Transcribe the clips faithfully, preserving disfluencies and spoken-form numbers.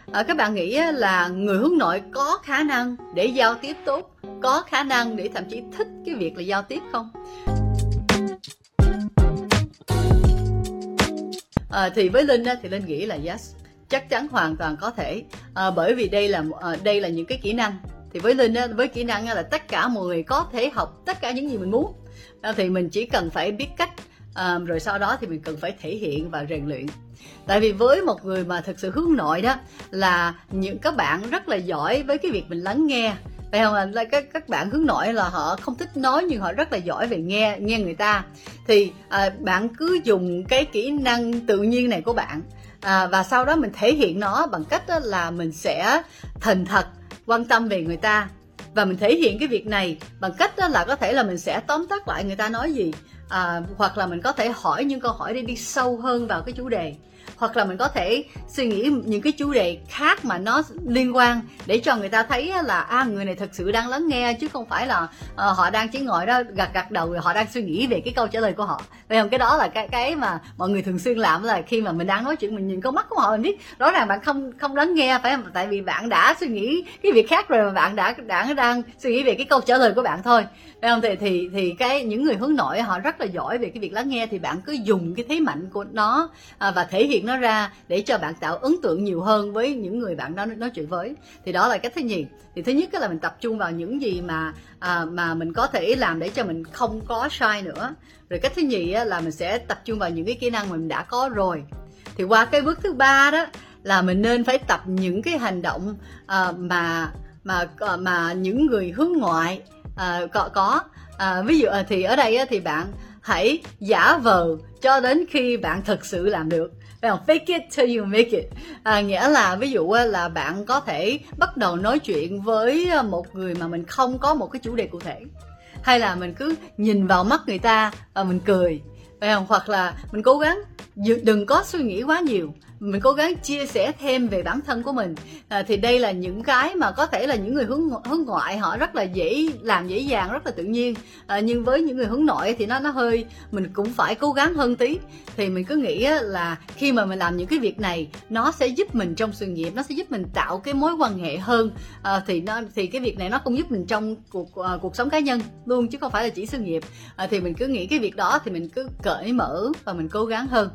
à, các bạn nghĩ là người hướng nội có khả năng để giao tiếp tốt, có khả năng để thậm chí thích cái việc là giao tiếp không? À, thì với Linh á, thì Linh nghĩ là yes, chắc chắn hoàn toàn có thể, à, bởi vì đây là à, đây là những cái kỹ năng. Thì với Linh á, với kỹ năng á, là tất cả mọi người có thể học tất cả những gì mình muốn, à, thì mình chỉ cần phải biết cách, à, rồi sau đó thì mình cần phải thể hiện và rèn luyện. Tại vì với một người mà thực sự hướng nội đó, là những các bạn rất là giỏi với cái việc mình lắng nghe, phải không? Là các các bạn hướng nội là họ không thích nói nhưng họ rất là giỏi về nghe nghe người ta. Thì à, bạn cứ dùng cái kỹ năng tự nhiên này của bạn, à, và sau đó mình thể hiện nó bằng cách đó là mình sẽ thành thật quan tâm về người ta, và mình thể hiện cái việc này bằng cách đó là có thể là mình sẽ tóm tắt lại người ta nói gì, à, hoặc là mình có thể hỏi những câu hỏi để đi sâu hơn vào cái chủ đề, hoặc là mình có thể suy nghĩ những cái chủ đề khác mà nó liên quan để cho người ta thấy là à, người này thật sự đang lắng nghe, chứ không phải là uh, họ đang chỉ ngồi đó gật gật đầu rồi họ đang suy nghĩ về cái câu trả lời của họ. Vậy không? Cái đó là cái cái mà mọi người thường xuyên làm, là khi mà mình đang nói chuyện mình nhìn con mắt của họ mình biết rõ ràng bạn không không lắng nghe, phải không? Tại vì bạn đã suy nghĩ cái việc khác rồi mà bạn đã đã đang suy nghĩ về cái câu trả lời của bạn thôi, phải không? Thì thì thì cái những người hướng nội họ rất là giỏi về cái việc lắng nghe, thì bạn cứ dùng cái thế mạnh của nó à, và thể hiện nó ra để cho bạn tạo ấn tượng nhiều hơn với những người bạn đó nói chuyện với. Thì đó là cách thứ nhì. Thì thứ nhất là mình tập trung vào những gì mà à, mà mình có thể làm để cho mình không có sai nữa. Rồi cách thứ nhì là mình sẽ tập trung vào những cái kỹ năng mình đã có rồi. Thì qua cái bước thứ ba đó là mình nên phải tập những cái hành động à, mà mà mà những người hướng ngoại à, có có à, ví dụ thì ở đây thì bạn hãy giả vờ cho đến khi bạn thực sự làm được. Fake it till you make it, à, nghĩa là ví dụ là bạn có thể bắt đầu nói chuyện với một người mà mình không có một cái chủ đề cụ thể, hay là mình cứ nhìn vào mắt người ta và mình cười, phải không? Hoặc là mình cố gắng đừng có suy nghĩ quá nhiều, mình cố gắng chia sẻ thêm về bản thân của mình. À, thì đây là những cái mà có thể là những người hướng hướng ngoại họ rất là dễ làm, dễ dàng, rất là tự nhiên. À, nhưng với những người hướng nội thì nó nó hơi, mình cũng phải cố gắng hơn tí. Thì mình cứ nghĩ là khi mà mình làm những cái việc này, nó sẽ giúp mình trong sự nghiệp, nó sẽ giúp mình tạo cái mối quan hệ hơn. À, thì nó thì cái việc này nó cũng giúp mình trong cuộc uh, cuộc sống cá nhân luôn, chứ không phải là chỉ sự nghiệp. À, thì mình cứ nghĩ cái việc đó thì mình cứ cởi mở và mình cố gắng hơn.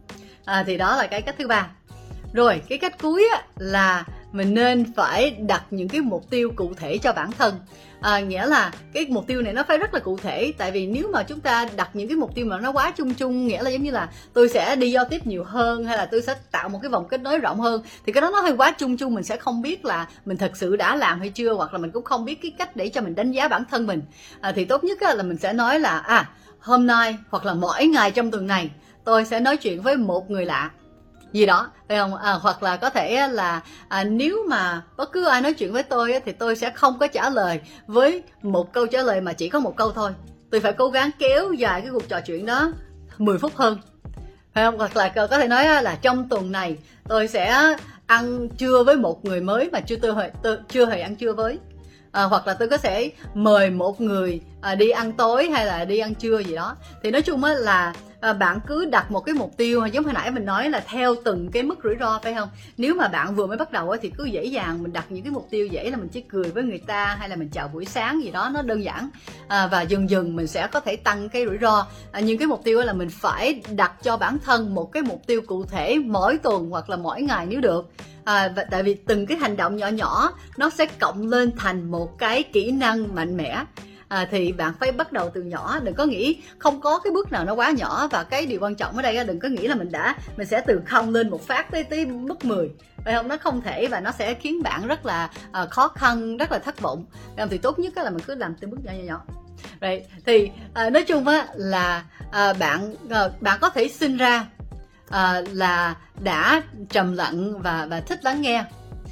À, thì đó là cái cách thứ ba. Rồi cái cách cuối á, là mình nên phải đặt những cái mục tiêu cụ thể cho bản thân. À, nghĩa là cái mục tiêu này nó phải rất là cụ thể. Tại vì nếu mà chúng ta đặt những cái mục tiêu mà nó quá chung chung, nghĩa là giống như là tôi sẽ đi giao tiếp nhiều hơn, hay là tôi sẽ tạo một cái vòng kết nối rộng hơn, thì cái đó nó hơi quá chung chung, mình sẽ không biết là mình thật sự đã làm hay chưa, hoặc là mình cũng không biết cái cách để cho mình đánh giá bản thân mình. À, thì tốt nhất là mình sẽ nói là à hôm nay hoặc là mỗi ngày trong tuần này tôi sẽ nói chuyện với một người lạ gì đó, phải không? À, hoặc là có thể là à, nếu mà bất cứ ai nói chuyện với tôi thì tôi sẽ không có trả lời với một câu trả lời mà chỉ có một câu thôi, tôi phải cố gắng kéo dài cái cuộc trò chuyện đó mười phút hơn, phải không? Hoặc là có thể nói là trong tuần này tôi sẽ ăn trưa với một người mới mà chưa tôi, tôi chưa hề ăn trưa với. À, hoặc là tôi có thể mời một người à, đi ăn tối hay là đi ăn trưa gì đó. Thì nói chung á là à, bạn cứ đặt một cái mục tiêu, giống hồi nãy mình nói là theo từng cái mức rủi ro, phải không? Nếu mà bạn vừa mới bắt đầu á, thì cứ dễ dàng mình đặt những cái mục tiêu dễ, là mình chỉ cười với người ta hay là mình chào buổi sáng gì đó, nó đơn giản. À, và dần dần mình sẽ có thể tăng cái rủi ro. À, nhưng cái mục tiêu là mình phải đặt cho bản thân một cái mục tiêu cụ thể mỗi tuần hoặc là mỗi ngày nếu được. À, và tại vì từng cái hành động nhỏ nhỏ nó sẽ cộng lên thành một cái kỹ năng mạnh mẽ. À, thì bạn phải bắt đầu từ nhỏ, đừng có nghĩ không có cái bước nào nó quá nhỏ. Và cái điều quan trọng ở đây đừng có nghĩ là mình đã mình sẽ từ không lên một phát tới tới mức mười, phải không? Nó không thể, và nó sẽ khiến bạn rất là uh, khó khăn, rất là thất vọng. Thì tốt nhất là mình cứ làm từ bước nhỏ nhỏ nhỏ. Right. Thì uh, nói chung á là uh, bạn uh, bạn có thể sinh ra À, là đã trầm lặng và và thích lắng nghe,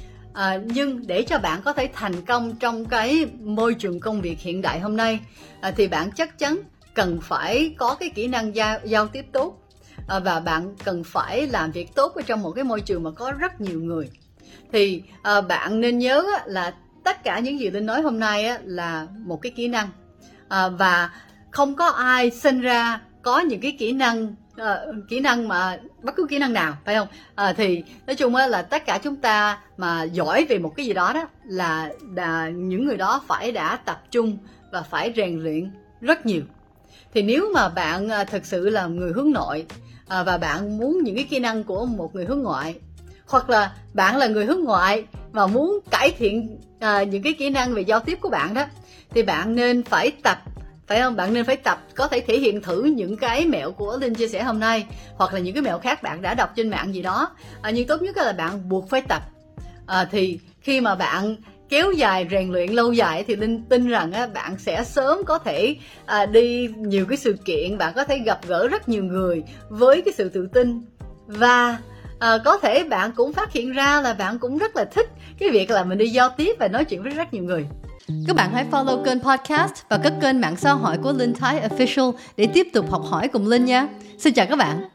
à, nhưng để cho bạn có thể thành công trong cái môi trường công việc hiện đại hôm nay, à, thì bạn chắc chắn cần phải có cái kỹ năng giao, giao tiếp tốt, à, và bạn cần phải làm việc tốt ở trong một cái môi trường mà có rất nhiều người. Thì à, bạn nên nhớ là tất cả những gì Linh nói hôm nay á, là một cái kỹ năng, à, và không có ai sinh ra có những cái kỹ năng à, kỹ năng mà bất cứ kỹ năng nào, phải không? À, thì nói chung á, là tất cả chúng ta mà giỏi về một cái gì đó đó là, là những người đó phải đã tập trung và phải rèn luyện rất nhiều. Thì nếu mà bạn à, thực sự là người hướng nội à, và bạn muốn những cái kỹ năng của một người hướng ngoại, hoặc là bạn là người hướng ngoại mà muốn cải thiện à, những cái kỹ năng về giao tiếp của bạn đó, thì bạn nên phải tập, phải không? Bạn nên phải tập, có thể thể hiện thử những cái mẹo của Linh chia sẻ hôm nay, hoặc là những cái mẹo khác bạn đã đọc trên mạng gì đó. À, nhưng tốt nhất là bạn buộc phải tập. À, thì khi mà bạn kéo dài rèn luyện lâu dài thì Linh tin rằng á, bạn sẽ sớm có thể à, đi nhiều cái sự kiện, bạn có thể gặp gỡ rất nhiều người với cái sự tự tin, và à, có thể bạn cũng phát hiện ra là bạn cũng rất là thích cái việc là mình đi giao tiếp và nói chuyện với rất nhiều người. Các bạn hãy follow kênh podcast và các kênh mạng xã hội của Linh Thái Official để tiếp tục học hỏi cùng Linh nha. Xin chào các bạn.